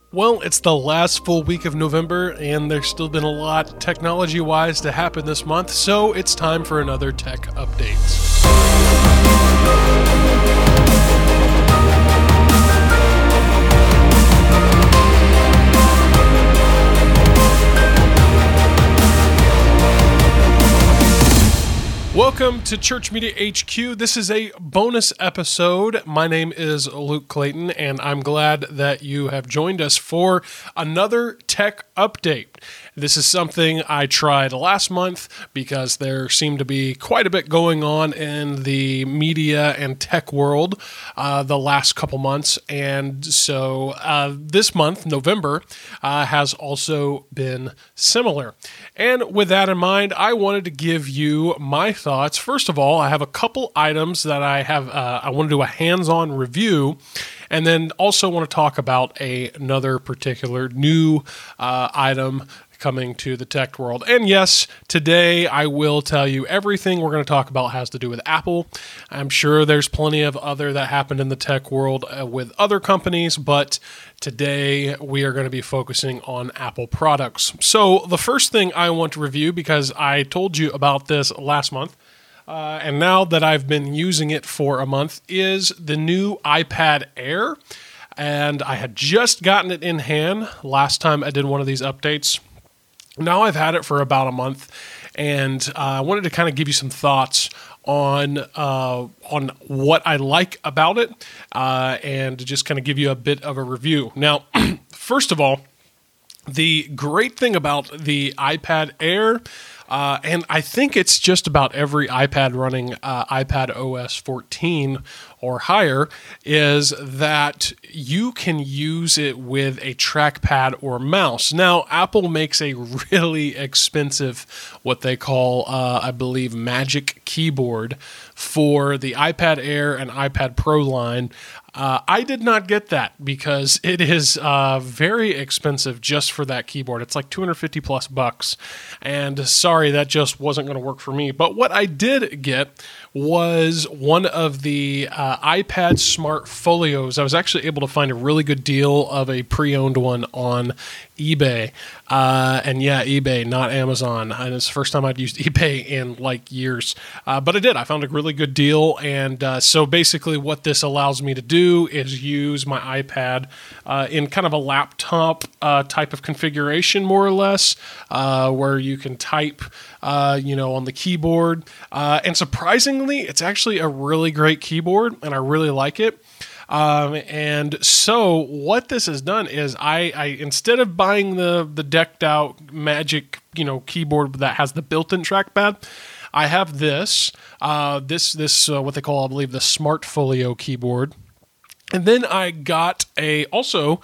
Well, it's the last full week of November, and there's still been a lot technology-wise to happen this month, so it's time for another tech update. Welcome to Church Media HQ. This is a bonus episode. My name is Luke Clayton, and I'm glad that you have joined us for another tech update. This is something I tried last month because there seemed to be quite a bit going on in the media and tech world the last couple months. And so this month, November, has also been similar. And with that in mind, I wanted to give you my thoughts. First of all, I have a couple items that I want to do a hands-on review, and then also want to talk about another particular new item coming to the tech world. And yes, today I will tell you everything we're going to talk about has to do with Apple. I'm sure there's plenty of other that happened in the tech world with other companies, but today we are going to be focusing on Apple products. So the first thing I want to review, because I told you about this last month, and now that I've been using it for a month, is the new iPad Air. And I had just gotten it in hand last time I did one of these updates. Now I've had it for about a month, and I wanted to kind of give you some thoughts on what I like about it, and to just kind of give you a bit of a review. Now, first of all, the great thing about the iPad Air, and I think it's just about every iPad running iPad OS 14 or higher, is that you can use it with a trackpad or mouse. Now, Apple makes a really expensive, what they call, I believe, Magic Keyboard for the iPad Air and iPad Pro line. I did not get that because it is very expensive just for that keyboard. It's like $250 plus bucks. And sorry, that just wasn't going to work for me. But what I did get was one of the iPad Smart Folios. I was actually able to find a really good deal of a pre-owned one on eBay. And yeah, eBay, not Amazon. And it's the first time I'd used eBay in like years. But I did. I found a really good deal. And so basically what this allows me to do is use my iPad in kind of a laptop type of configuration, more or less, where you can type on the keyboard. And surprisingly, it's actually a really great keyboard, and I really like it. And so what this has done is I instead of buying the decked out Magic, keyboard that has the built-in trackpad, I have this what they call, I believe, the Smart Folio keyboard. And then I got another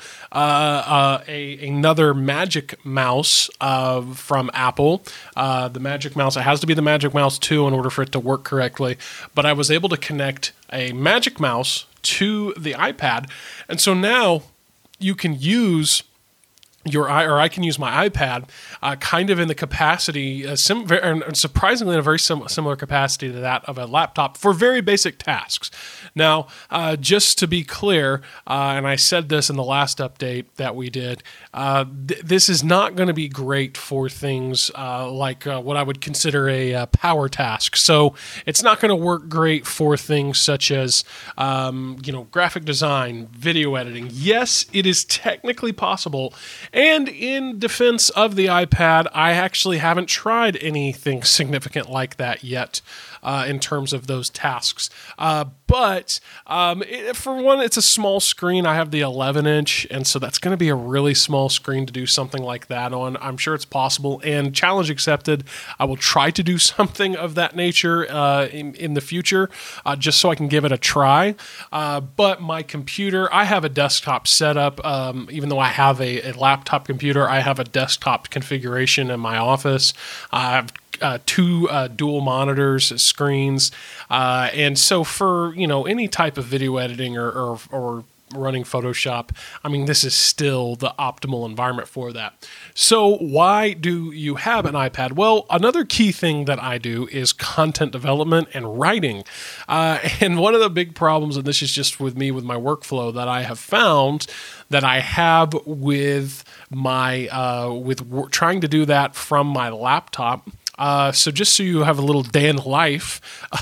Magic Mouse from Apple. The Magic Mouse, it has to be the Magic Mouse 2 in order for it to work correctly. But I was able to connect a Magic Mouse to the iPad. And so now you can use I can use my iPad kind of in the capacity, surprisingly in a very similar capacity to that of a laptop for very basic tasks. Now, just to be clear, and I said this in the last update that we did, this is not going to be great for things like what I would consider a power task. So it's not going to work great for things such as, graphic design, video editing. Yes, it is technically possible. And in defense of the iPad, I actually haven't tried anything significant like that yet in terms of those tasks. But for one, it's a small screen. I have the 11-inch, and so that's going to be a really small screen to do something like that on. I'm sure it's possible, and challenge accepted. I will try to do something of that nature in the future, just so I can give it a try. But my computer, I have a desktop setup. Even though I have a laptop computer, I have a desktop configuration in my office. I have two dual monitors, screens, and so for any type of video editing or running Photoshop, I mean, this is still the optimal environment for that. So why do you have an iPad? Well, another key thing that I do is content development and writing. And one of the big problems, and this is just with me with my workflow, that I have found that I have with my trying to do that from my laptop. So just so you have a little day in the life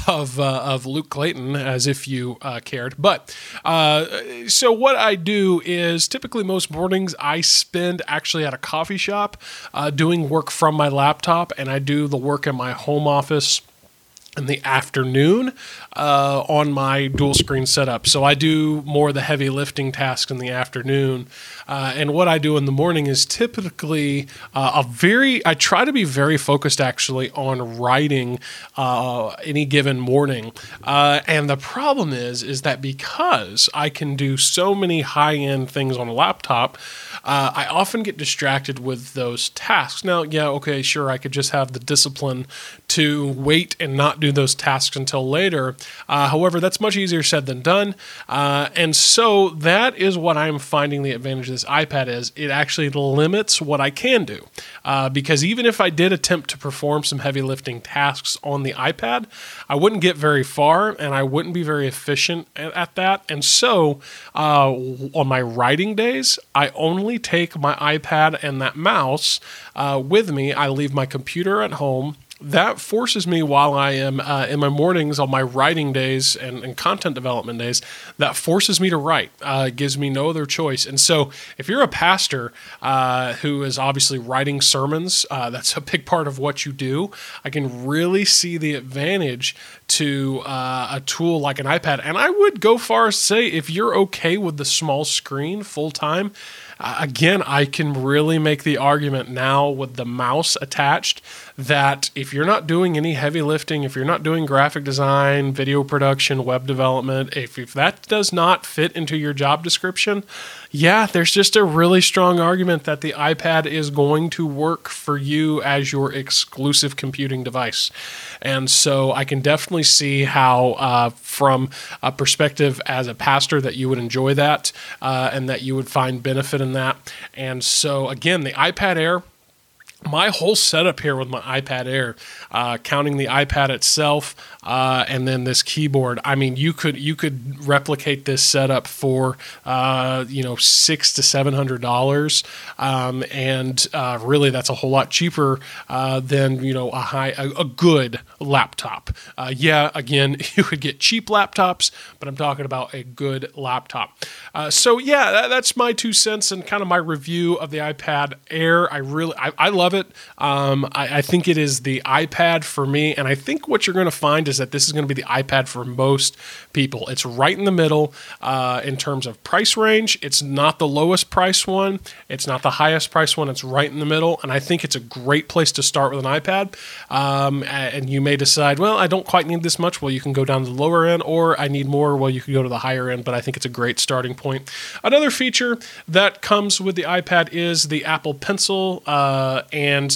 of Luke Clayton, as if you cared. But so what I do is typically most mornings I spend actually at a coffee shop doing work from my laptop, and I do the work in my home office in the afternoon on my dual screen setup. So I do more of the heavy lifting tasks in the afternoon. And what I do in the morning is typically I try to be very focused actually on writing any given morning. And the problem is that because I can do so many high-end things on a laptop, I often get distracted with those tasks. Now, yeah, okay, sure, I could just have the discipline to wait and not do those tasks until later. However, that's much easier said than done. And so that is what I'm finding the advantage of this iPad is. It actually limits what I can do. Because even if I did attempt to perform some heavy lifting tasks on the iPad, I wouldn't get very far and I wouldn't be very efficient at that. And so on my writing days, I only take my iPad and that mouse with me. I leave my computer at home. That forces me while I am in my mornings on my writing days and content development days, that forces me to write. It gives me no other choice. And so if you're a pastor who is obviously writing sermons, that's a big part of what you do. I can really see the advantage to a tool like an iPad. And I would go far as to say if you're okay with the small screen full time, again, I can really make the argument now with the mouse attached that if you're not doing any heavy lifting, if you're not doing graphic design, video production, web development, if that does not fit into your job description, yeah, there's just a really strong argument that the iPad is going to work for you as your exclusive computing device. And so I can definitely see how, from a perspective as a pastor, that you would enjoy that and that you would find benefit in that. And so, again, the iPad Air, my whole setup here with my iPad Air, counting the iPad itself and then this keyboard, I mean, you could replicate this setup for $600 to $700, and really that's a whole lot cheaper than a good laptop. Again, you could get cheap laptops, but I'm talking about a good laptop. That's my 2 cents and kind of my review of the iPad Air. I love it. I think it is the iPad for me, and I think what you're going to find is that this is going to be the iPad for most people. It's right in the middle in terms of price range. It's not the lowest price one. It's not the highest price one. It's right in the middle, and I think it's a great place to start with an iPad. And you may decide, well, I don't quite need this much. Well, you can go down to the lower end, or I need more. Well, you can go to the higher end, but I think it's a great starting point. Another feature that comes with the iPad is the Apple Pencil, and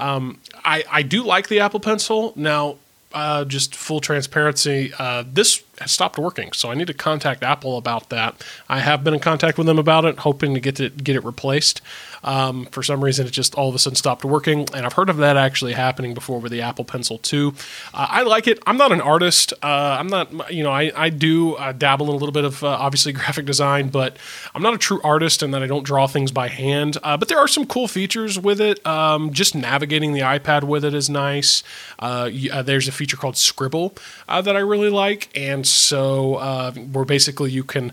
I do like the Apple Pencil. Now, just full transparency, this has stopped working, so I need to contact Apple about that. I have been in contact with them about it, hoping to get it replaced. For some reason, it just all of a sudden stopped working, and I've heard of that actually happening before with the Apple Pencil 2. I like it. I'm not an artist. I'm not, I do dabble in a little bit of obviously graphic design, but I'm not a true artist in that I don't draw things by hand. But there are some cool features with it. Just navigating the iPad with it is nice. There's a feature called Scribble that I really like, and so where basically you can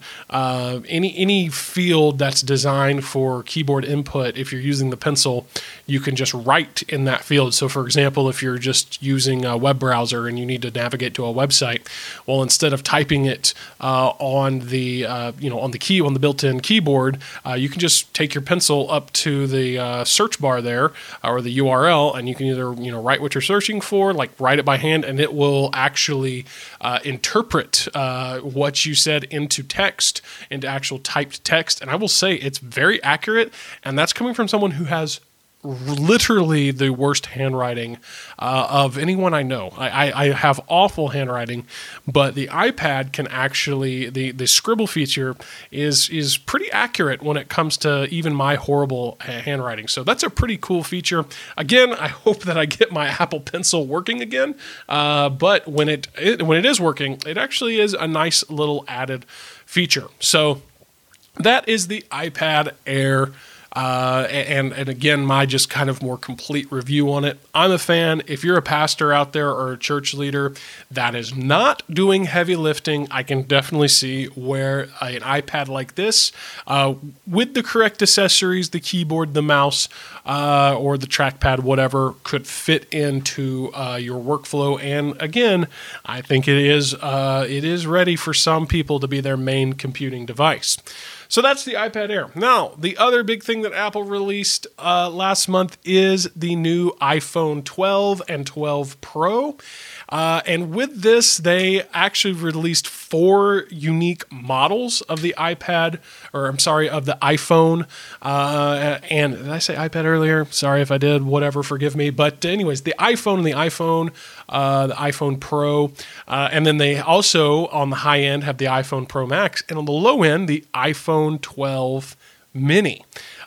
any field that's designed for keyboard input, if you're using the pencil, you can just write in that field. So for example, if you're just using a web browser and you need to navigate to a website, well, instead of typing it on the built-in keyboard, you can just take your pencil up to the search bar there or the URL, and you can either write what you're searching for, like write it by hand, and it will actually interpret what you said into text, into actual typed text. And I will say it's very accurate, and that's coming from someone who has literally the worst handwriting of anyone I know. I have awful handwriting, but the iPad can actually, the scribble feature is pretty accurate when it comes to even my horrible handwriting. So that's a pretty cool feature. Again, I hope that I get my Apple Pencil working again. But when it is working, it actually is a nice little added feature. So that is the iPad Air. And again, my just kind of more complete review on it. I'm a fan. If you're a pastor out there or a church leader that is not doing heavy lifting, I can definitely see where an iPad like this, with the correct accessories, the keyboard, the mouse, or the trackpad, whatever, could fit into your workflow. And again, I think it is ready for some people to be their main computing device. So that's the iPad Air. Now, the other big thing that Apple released last month is the new iPhone 12 and 12 Pro. And with this, they actually released 4 unique models of the iPad, of the iPhone. And did I say iPad earlier? Sorry if I did, whatever, forgive me. But anyways, the iPhone and the iPhone Pro. And then they also, on the high end, have the iPhone Pro Max. And on the low end, the iPhone 12 Mini.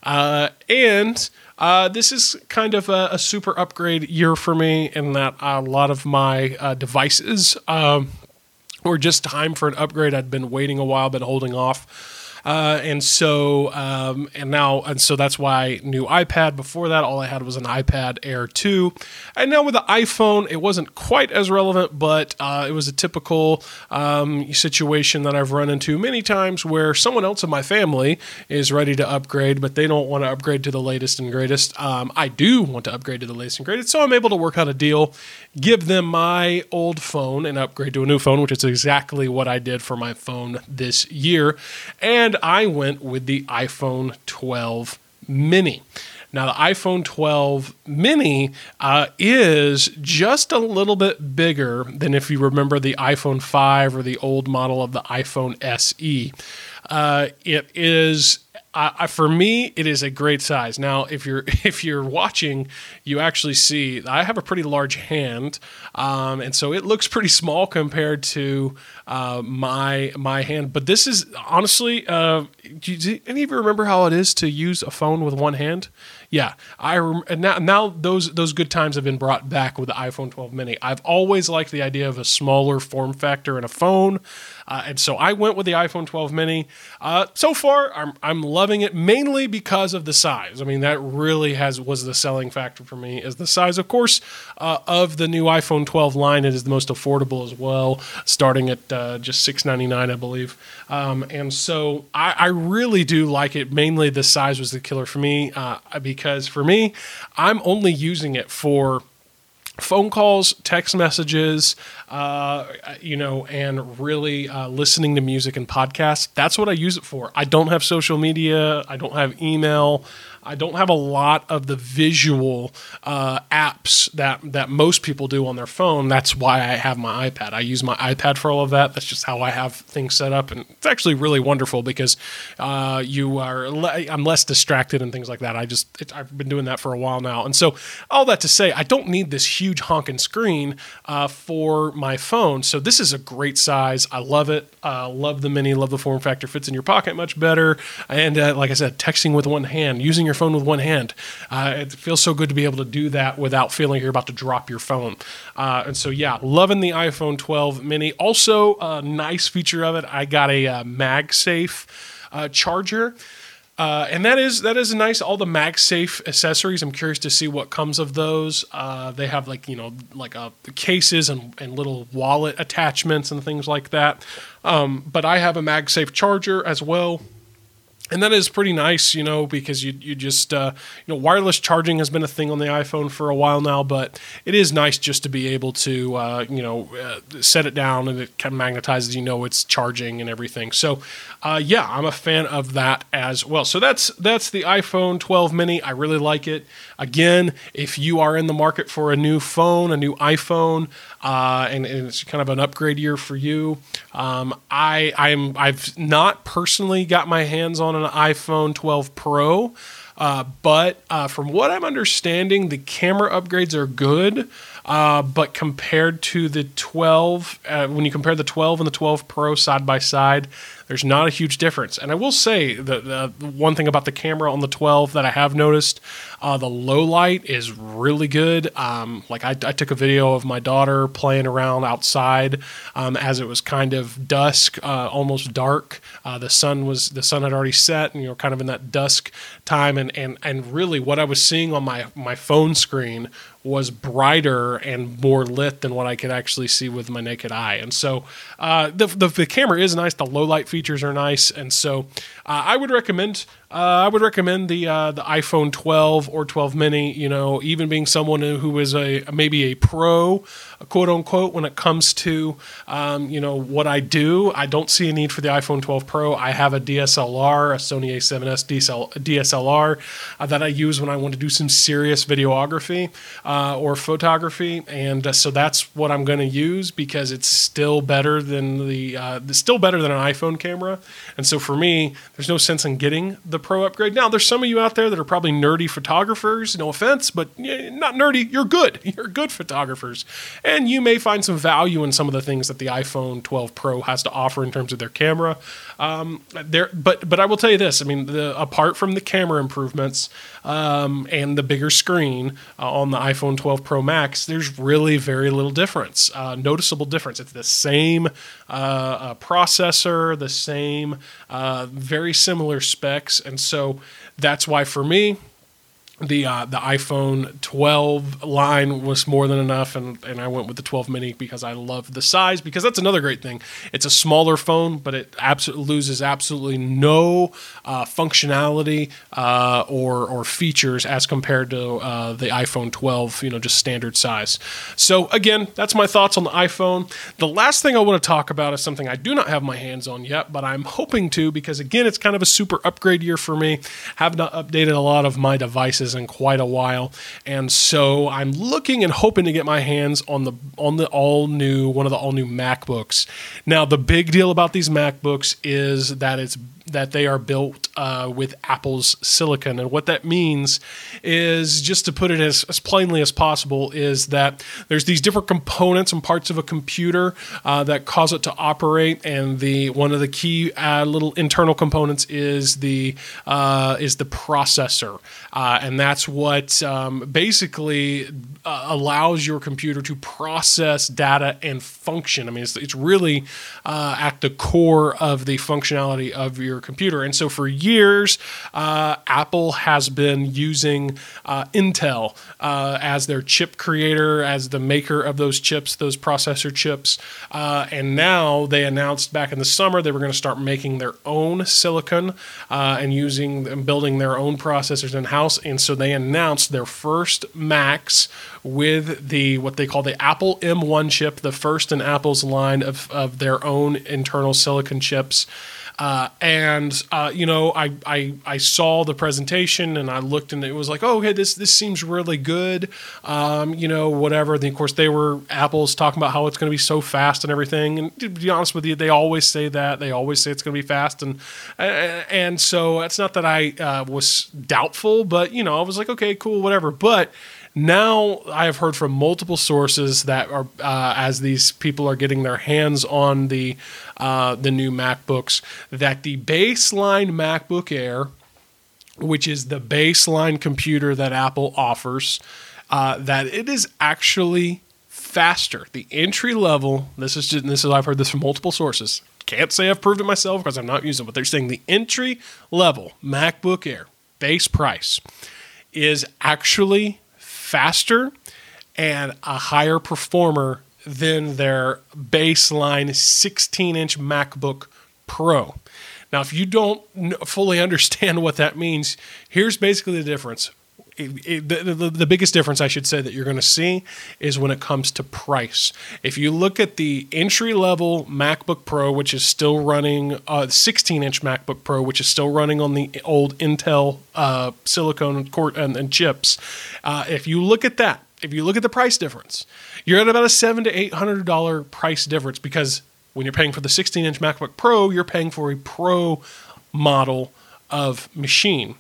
This is kind of a super upgrade year for me in that a lot of my devices were just time for an upgrade. I'd been waiting a while, been holding off. So that's why new iPad. Before that, all I had was an iPad Air 2. And now with the iPhone, it wasn't quite as relevant, but it was a typical situation that I've run into many times where someone else in my family is ready to upgrade, but they don't want to upgrade to the latest and greatest. I do want to upgrade to the latest and greatest, so I'm able to work out a deal, give them my old phone and upgrade to a new phone, which is exactly what I did for my phone this year. And I went with the iPhone 12 Mini. Now, the iPhone 12 Mini is just a little bit bigger than if you remember the iPhone 5 or the old model of the iPhone SE. It is... for me, it is a great size. Now, if you're watching, you actually see I have a pretty large hand, and so it looks pretty small compared to my hand. But this is honestly, do any of you remember how it is to use a phone with one hand? Yeah, now those good times have been brought back with the iPhone 12 Mini. I've always liked the idea of a smaller form factor in a phone, and so I went with the iPhone 12 Mini. So far, I'm loving it mainly because of the size. I mean, that really was the selling factor for me, is the size. Of course, of the new iPhone 12 line, it is the most affordable as well, starting at just $699, I believe. And so I really do like it. Mainly the size was the killer for me, because for me, I'm only using it for phone calls, text messages, and really listening to music and podcasts. That's what I use it for. I don't have social media. I don't have email. I don't have a lot of the visual apps that most people do on their phone. That's why I have my iPad. I use my iPad for all of that. That's just how I have things set up, and it's actually really wonderful because I'm less distracted and things like that. I've been doing that for a while now, and so all that to say, I don't need this huge honking screen for my phone. So this is a great size. I love it. Love the Mini. Love the form factor. Fits in your pocket much better. And like I said, texting with one hand, using your phone with one hand. It feels so good to be able to do that without feeling you're about to drop your phone. And so, yeah, loving the iPhone 12 Mini. Also, a nice feature of it, I got a MagSafe charger. And that is nice. All the MagSafe accessories, I'm curious to see what comes of those. They have cases and little wallet attachments and things like that. But I have a MagSafe charger as well. And that is pretty nice, because you just, wireless charging has been a thing on the iPhone for a while now, but it is nice just to be able to, set it down and it kind of magnetizes, it's charging and everything. So, I'm a fan of that as well. So that's the iPhone 12 Mini. I really like it. Again, if you are in the market for a new phone, a new iPhone, and it's kind of an upgrade year for you, I've not personally got my hands on an iPhone 12 Pro. But from what I'm understanding, the camera upgrades are good. But compared to the 12, when you compare the 12 and the 12 Pro side by side, there's not a huge difference. And I will say the one thing about the camera on the 12 that I have noticed, the low light is really good. Like I took a video of my daughter playing around outside as it was kind of dusk, almost dark. The sun had already set, and kind of in that dusk time. And really, what I was seeing on my phone screen was brighter and more lit than what I could actually see with my naked eye. And so the camera is nice. The low light features are nice. And so I would recommend the iPhone 12 or 12 mini, even being someone who is maybe a pro, quote unquote, when it comes to, what I do. I don't see a need for the iPhone 12 Pro. I have a DSLR, a Sony a7S DSLR that I use when I want to do some serious videography or photography. And so that's what I'm going to use because it's still better than an iPhone camera. And so for me, there's no sense in getting the Pro upgrade. Now, there's some of you out there that are probably nerdy photographers, no offense, but not nerdy, you're good. You're good photographers. And you may find some value in some of the things that the iPhone 12 Pro has to offer in terms of their camera. But I will tell you this, apart from the camera improvements and the bigger screen on the iPhone 12 Pro Max, there's really very little difference, noticeable difference. It's the same processor, the same very similar specs, and so that's why for me, the iPhone 12 line was more than enough, and I went with the 12 mini because I love the size, because that's another great thing. It's a smaller phone, but it loses absolutely no functionality or features as compared to the iPhone 12, just standard size. So again, that's my thoughts on the iPhone. The last thing I want to talk about is something I do not have my hands on yet, but I'm hoping to, because again, it's kind of a super upgrade year for me. Have not updated a lot of my devices in quite a while, and so I'm looking and hoping to get my hands on one of the all new MacBooks. Now, the big deal about these MacBooks is that they are built with Apple's silicon, and what that means is, just to put it as plainly as possible, is that there's these different components and parts of a computer that cause it to operate, and one of the key little internal components is the processor, and that's what basically allows your computer to process data and function. It's really at the core of the functionality of your computer. And so for years, Apple has been using Intel as their chip creator, as the maker of those chips, those processor chips. And now they announced back in the summer they were going to start making their own silicon and building their own processors in-house. And so they announced their first Macs with what they call the Apple M1 chip, the first in Apple's line of their own internal silicon chips. I saw the presentation and I looked, and it was like, oh, okay, this seems really good. Whatever. Then, of course, Apple's talking about how it's going to be so fast and everything. And to be honest with you, they always say that. They always say it's going to be fast. And so it's not that I was doubtful, but, I was like, okay, cool, whatever. But now I have heard from multiple sources that are, as these people are getting their hands on the new MacBooks, that the baseline MacBook Air, which is the baseline computer that Apple offers, that it is actually faster. The entry level, I've heard this from multiple sources. Can't say I've proved it myself because I'm not using it, but they're saying the entry level MacBook Air base price is actually faster and a higher performer than their baseline 16-inch MacBook Pro. Now, if you don't fully understand what that means, here's basically the difference. The biggest difference, I should say, that you're going to see is when it comes to price. If you look at the entry-level MacBook Pro, which is still running, 16-inch MacBook Pro, which is still running on the old Intel silicon core and chips, if you look at that, if you look at the price difference, you're at about a $700 to $800 price difference, because when you're paying for the 16-inch MacBook Pro, you're paying for a Pro model of machine.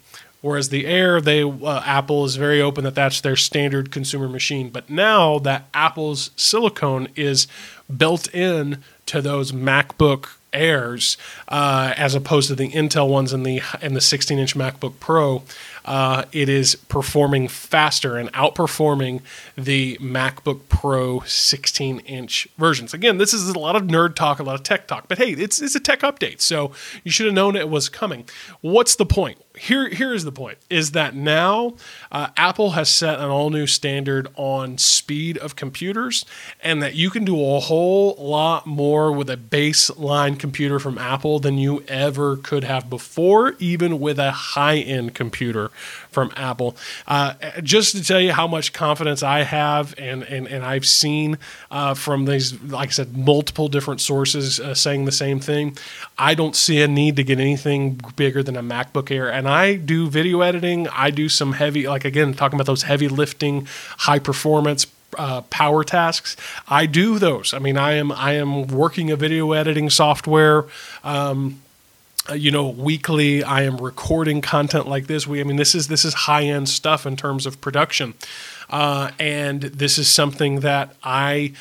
Whereas the Air, Apple is very open that that's their standard consumer machine. But now that Apple's silicone is built in to those MacBook Airs, as opposed to the Intel ones and the 16-inch MacBook Pro, it is performing faster and outperforming the MacBook Pro 16-inch versions. Again, this is a lot of nerd talk, a lot of tech talk, but hey, it's a tech update, so you should have known it was coming. What's the point? Here is the point, is that now Apple has set an all-new standard on speed of computers, and that you can do a whole lot more with a baseline computer from Apple than you ever could have before, even with a high-end computer from Apple. Just to tell you how much confidence I have, and I've seen from these, like I said, multiple different sources saying the same thing, I don't see a need to get anything bigger than a MacBook Air. And I do video editing. I do some heavy, like again, talking about those heavy lifting, high performance power tasks. I do those. I mean, I am working a video editing software. Weekly. I am recording content like this. This is high end stuff in terms of production, and this is something that I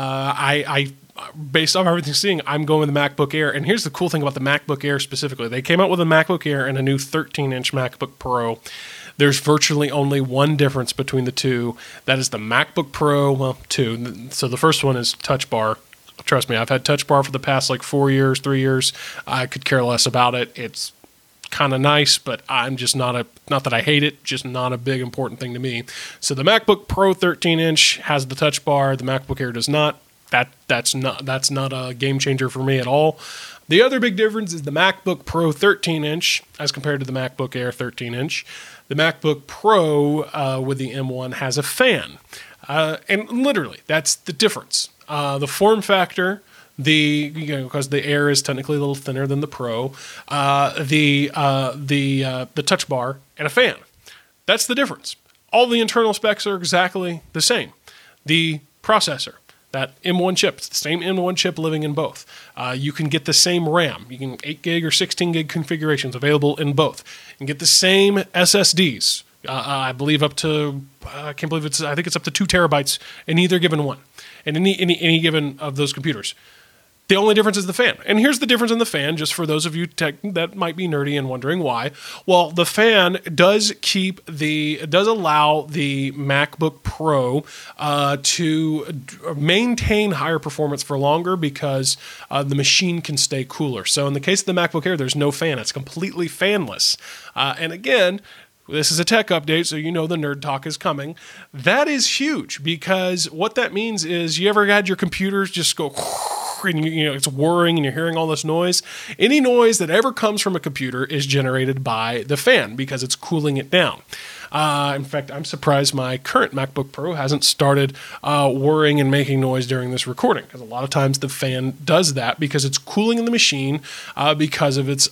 based off everything seeing, I'm going with the MacBook Air. And here's the cool thing about the MacBook Air specifically. They came out with a MacBook Air and a new 13-inch MacBook Pro. There's virtually only one difference between the two. That is the MacBook Pro, well, two. So the first one is Touch Bar. Trust me, I've had Touch Bar for the past 3 years. I could care less about it. It's kind of nice, but I'm just not that I hate it, just not a big important thing to me. So the MacBook Pro 13-inch has the Touch Bar. The MacBook Air does not. That's not a game changer for me at all. The other big difference is the MacBook Pro 13-inch as compared to the MacBook Air 13-inch. The MacBook Pro with the M1 has a fan. And literally, that's the difference. The form factor, because the Air is technically a little thinner than the Pro, the Touch Bar, and a fan. That's the difference. All the internal specs are exactly the same. The processor, that M1 chip, it's the same M1 chip living in both. You can get the same RAM. You can 8 gig or 16 gig configurations available in both. You can get the same SSDs. I believe up to, I think it's up to 2 terabytes in either given one, in any given of those computers. The only difference is the fan. And here's the difference in the fan, just for those of you that might be nerdy and wondering why. Well, the fan does allow the MacBook Pro to maintain higher performance for longer because the machine can stay cooler. So in the case of the MacBook Air, there's no fan. It's completely fanless. And again, this is a tech update, so you know the nerd talk is coming. That is huge, because what that means is, you ever had your computers just go and it's whirring and you're hearing all this noise? Any noise that ever comes from a computer is generated by the fan because it's cooling it down. In fact, I'm surprised my current MacBook Pro hasn't started whirring and making noise during this recording, because a lot of times the fan does that because it's cooling in the machine because it's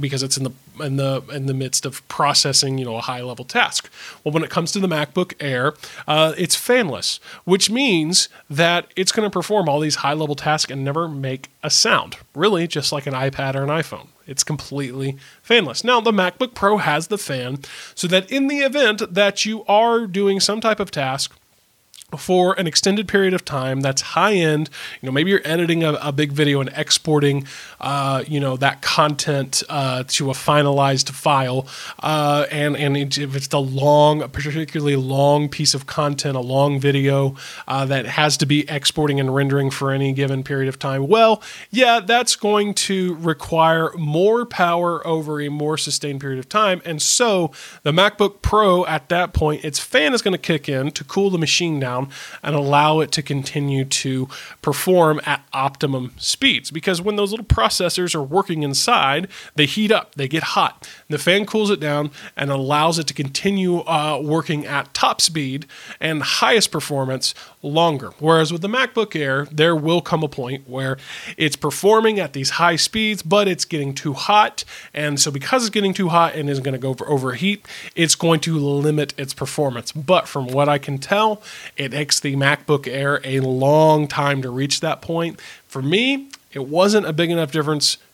in the midst of processing a high level task. Well, when it comes to the MacBook Air, it's fanless, which means that it's going to perform all these high level tasks and never make a sound. Really, just like an iPad or an iPhone. It's completely fanless. Now, the MacBook Pro has the fan so that in the event that you are doing some type of task for an extended period of time that's high end, maybe you're editing a big video and exporting that content to a finalized file, and if it's a particularly long piece of content, a long video that has to be exporting and rendering for any given period of time, well, yeah, that's going to require more power over a more sustained period of time. And so the MacBook Pro, at that point, its fan is going to kick in to cool the machine down and allow it to continue to perform at optimum speeds. Because when those little processors are working inside, they heat up, they get hot. The fan cools it down and allows it to continue working at top speed and highest performance longer. Whereas with the MacBook Air, there will come a point where it's performing at these high speeds, but it's getting too hot. And so because it's getting too hot and isn't going to go for overheat, it's going to limit its performance. But from what I can tell, it takes the MacBook Air a long time to reach that point. For me, it wasn't a big enough difference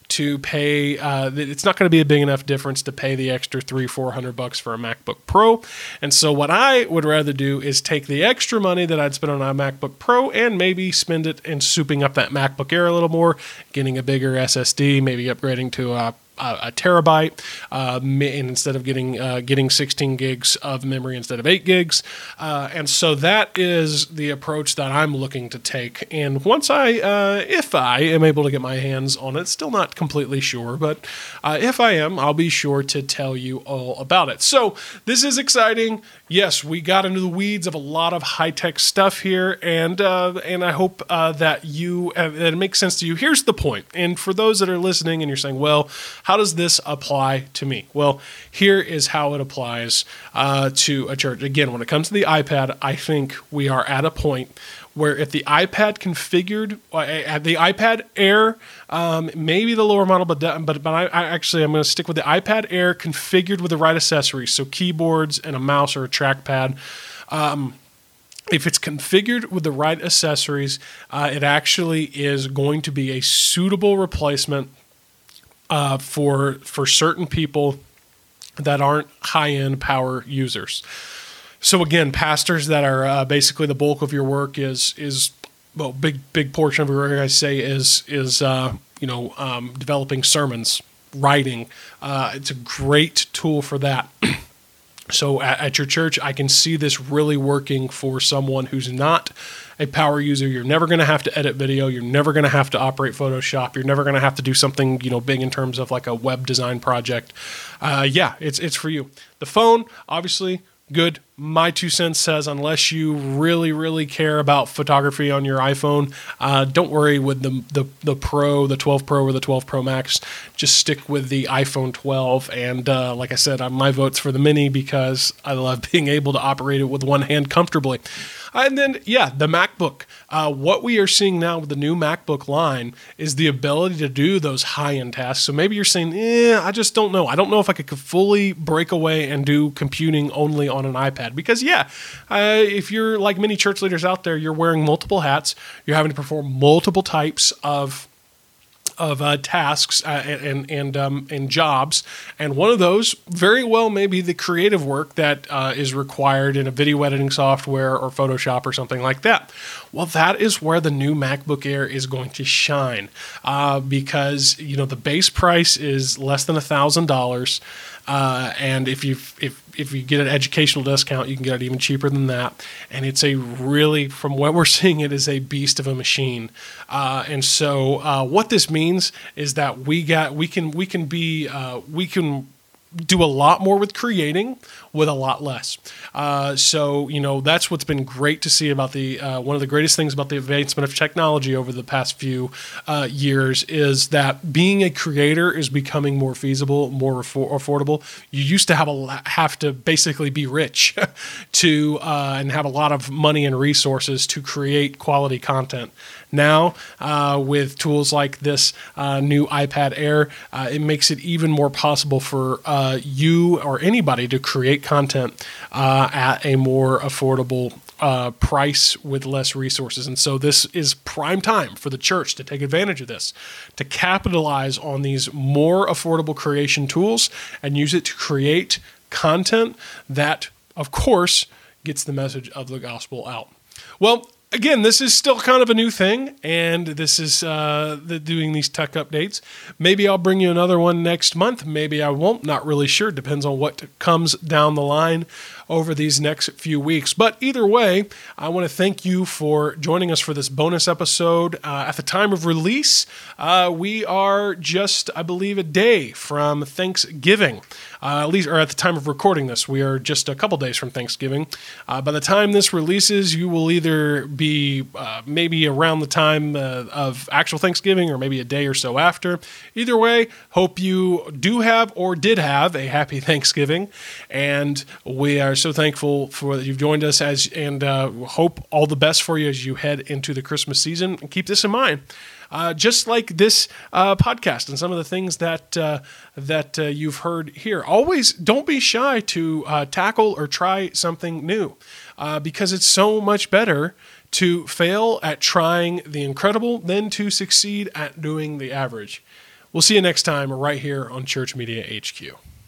to pay. It's not going to be a big enough difference to pay the extra $300-400 for a MacBook Pro. And so what I would rather do is take the extra money that I'd spend on a MacBook Pro and maybe spend it in souping up that MacBook Air a little more, getting a bigger SSD, maybe upgrading to a terabyte, and instead of getting 16 gigs of memory instead of 8 gigs. And so that is the approach that I'm looking to take. And once if I am able to get my hands on it, still not completely sure, but if I am, I'll be sure to tell you all about it. So this is exciting. Yes, we got into the weeds of a lot of high-tech stuff here, and I hope that it makes sense to you. Here's the point. And for those that are listening and you're saying, well, how does this apply to me? Well, here is how it applies to a church. Again, when it comes to the iPad, I think we are at a point where if the iPad configured, at the iPad Air, maybe the lower model, but I'm going to stick with the iPad Air configured with the right accessories, so keyboards and a mouse or a trackpad. If it's configured with the right accessories, it actually is going to be a suitable replacement for certain people that aren't high-end power users. So again, pastors that are basically the bulk of your work is big portion of your work, I say, is developing sermons, writing. It's a great tool for that. So at your church, I can see this really working for someone who's not a power user. You're never going to have to edit video. You're never going to have to operate Photoshop. You're never going to have to do something, big in terms of like a web design project. It's for you. The phone, obviously, good. My 2 cents says, unless you really, really care about photography on your iPhone, don't worry with the Pro, the 12 Pro or the 12 Pro Max. Just stick with the iPhone 12. And like I said, my vote's for the Mini because I love being able to operate it with one hand comfortably. And then, the MacBook. What we are seeing now with the new MacBook line is the ability to do those high-end tasks. So maybe you're saying, I just don't know. I don't know if I could fully break away and do computing only on an iPad. Because, if you're like many church leaders out there, you're wearing multiple hats. You're having to perform multiple types of tasks and jobs, and one of those very well may be the creative work that is required in a video editing software or Photoshop or something like that. Well, that is where the new MacBook Air is going to shine because the base price is less than $1,000. And if you get an educational discount, you can get it even cheaper than that. And it's from what we're seeing, it is a beast of a machine. And so what this means is that we can do a lot more with creating with a lot less. So that's what's been great to see about the one of the greatest things about the advancement of technology over the past few years is that being a creator is becoming more feasible, more affordable. You used to have to basically be rich and have a lot of money and resources to create quality content. Now, with tools like this new iPad Air, it makes it even more possible for you or anybody to create content at a more affordable price with less resources. And so this is prime time for the church to take advantage of this, to capitalize on these more affordable creation tools and use it to create content that, of course, gets the message of the gospel out. Well, again, this is still kind of a new thing, and this is doing these tech updates. Maybe I'll bring you another one next month. Maybe I won't. Not really sure. Depends on what comes down the line over these next few weeks. But either way, I want to thank you for joining us for this bonus episode. At the time of release, we are just, I believe, a day from Thanksgiving. At the time of recording this, we are just a couple days from Thanksgiving. By the time this releases, you will either be maybe around the time of actual Thanksgiving or maybe a day or so after. Either way, hope you do have or did have a happy Thanksgiving, and we are so thankful for that you've joined us and hope all the best for you as you head into the Christmas season. And keep this in mind. Just like this podcast and some of the things that you've heard here. Always don't be shy to tackle or try something new because it's so much better to fail at trying the incredible than to succeed at doing the average. We'll see you next time right here on Church Media HQ.